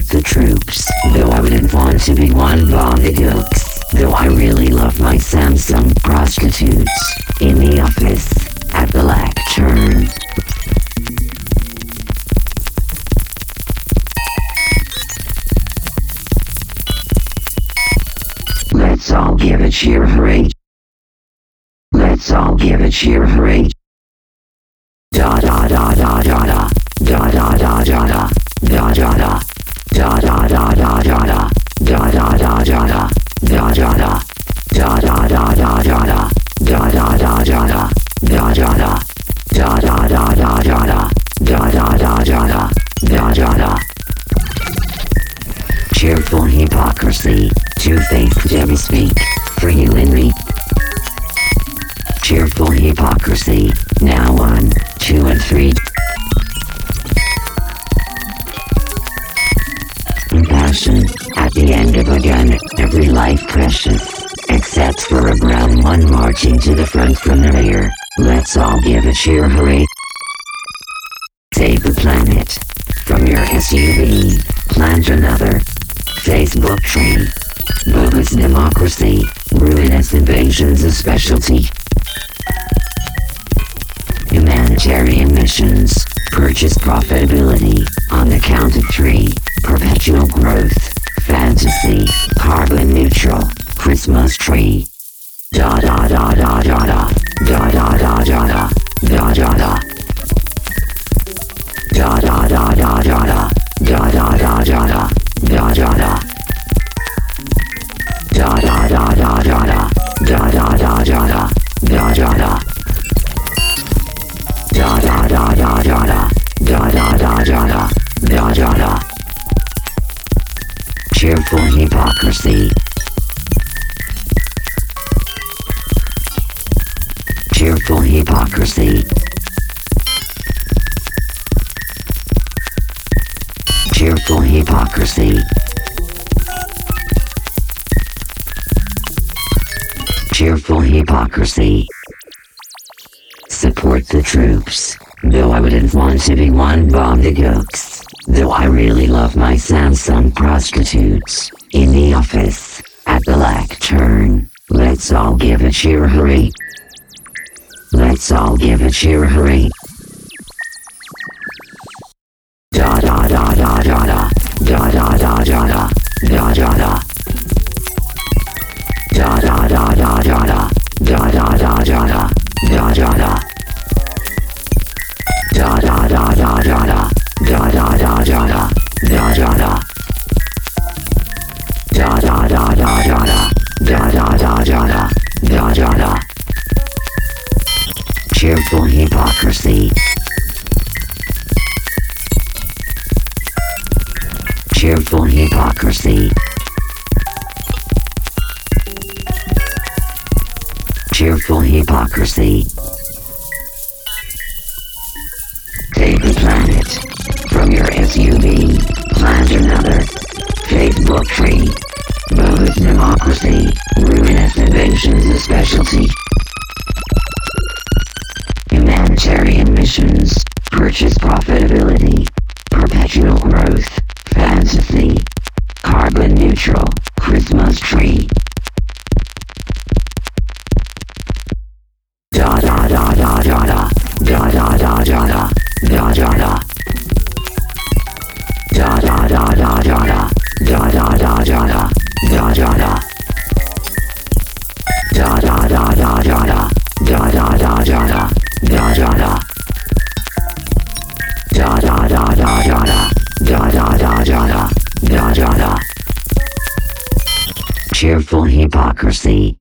support the troops. Though I wouldn't want to be one bomb the gooks. Though I really love my Samsung prostitutes. In the office, at the lectern. Let's all give a cheer hooray. Let's all give a cheer hooray. Da da da da da da. Da da da da da. Da da da. Da da da da da da. Da da da da da. Da da da. Da da da da da da. Da da da da da. Da da da. Da da da da da da. Da da da da da. Da da da. Cheerful hypocrisy, two-faced Debbie speak, for you and me. Cheerful hypocrisy, now 1, 2 and 3. Compassion, at the end of a gun, every life precious, except for a brown one marching to the front from the rear. Let's all give a cheer hooray. Save the planet, from your SUV, plant another. Facebook tree, bogus democracy, ruinous invasions a specialty. Humanitarian missions, purchase profitability, on the count of 3, perpetual growth, fantasy, carbon neutral, Christmas tree. Da da da da da da, da da da da da, da da da. Da da da da da da, da da da da da. Da da da. Da da da da da da. Da da da da da. Da da da. Da da da da da da. Da da da da da. Da da da. Cheerful hypocrisy. Cheerful hypocrisy. Cheerful hypocrisy. Cheerful hypocrisy. Support the troops. Though I wouldn't want to be one bomb the gooks. Though I really love my Samsung prostitutes. In the office, at the lectern. Let's all give a cheer hooray. Let's all give a cheer hooray. Da da da da da da. Da da da da da. Da da da. Da da da da da da. Da da da da da. Da da da. Da da da da da da. Da da da da da. Da da da. Da da da da da da. Da da da da da. Da da da. Cheerful hypocrisy. Cheerful hypocrisy. Cheerful hypocrisy. Save the planet, from your SUV, plant another. Facebook tree, bogus democracy, ruinous inventions a specialty. Humanitarian missions, purchase profitability, perpetual growth, fantasy, carbon neutral, Christmas tree. Da da da da da da, da da da da da, da da da. Da da da da da da, da da da da da, da da da. Da da da da da da, da da da da da, da da da. Da da da da da da, da da da da da, da da da. Cheerful hypocrisy.